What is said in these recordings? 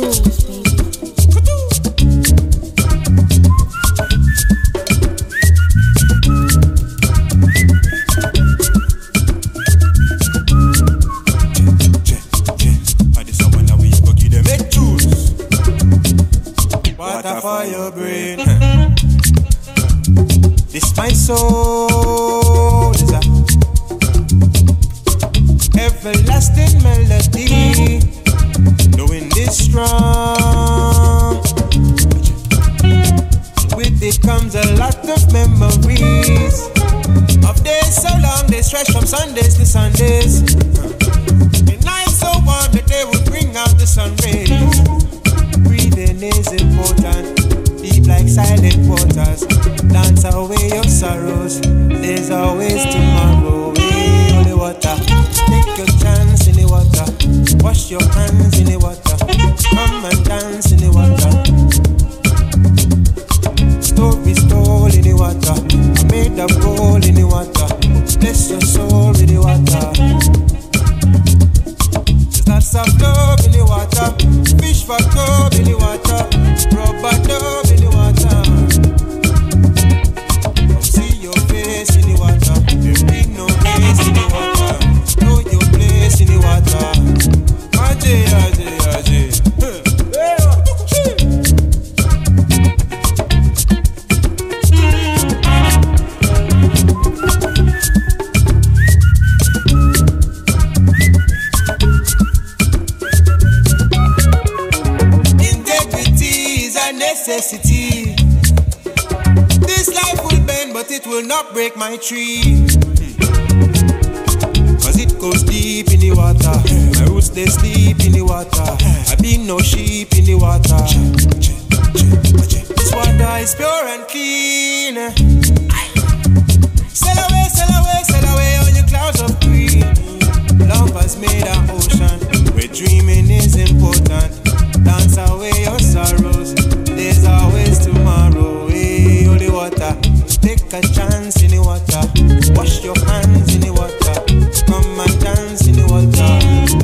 rules, baby. Water for your brain. This my soul is a everlasting melody, knowing this strong. With it comes a lot of memories of days so long they stretch from Sundays to Sundays. The night so warm that they would bring out the sun rays. Breathing is important, deep like silent waters. Dance away your sorrows, there's always tomorrow. Hey, holy water, take your chance in the water. Wash your hands in the water, come and dance in the water. Stories told in the water, I made of gold in the water. Bless your soul with the water. There's lots of love in the water, fish for club in the water, rubber dub in the water. Come see your face in the water, there be no place in the water. Know your place in the water. Ajay, Ajay, Ajay. Necessity. This life will bend, but it will not break my tree. Cause it goes deep in the water. My roots they sleep in the water. I be no sheep in the water. This water is pure and clean. Sail away, sail away, sail away on your clouds of green. Love has made an ocean where dreaming is important. Dance away your sorrows, there's always tomorrow. Hey, holy water, take a chance in the water. Wash your hands in the water, come and dance in the water.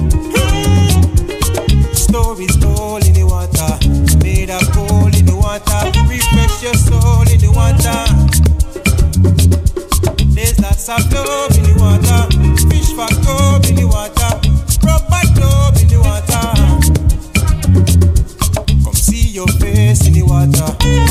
Stories told in the water, made of gold in the water. Refresh your soul in the water. There's lots of love in the water, fish for gold in the water, rubber dub in the water. Come see your face in the water.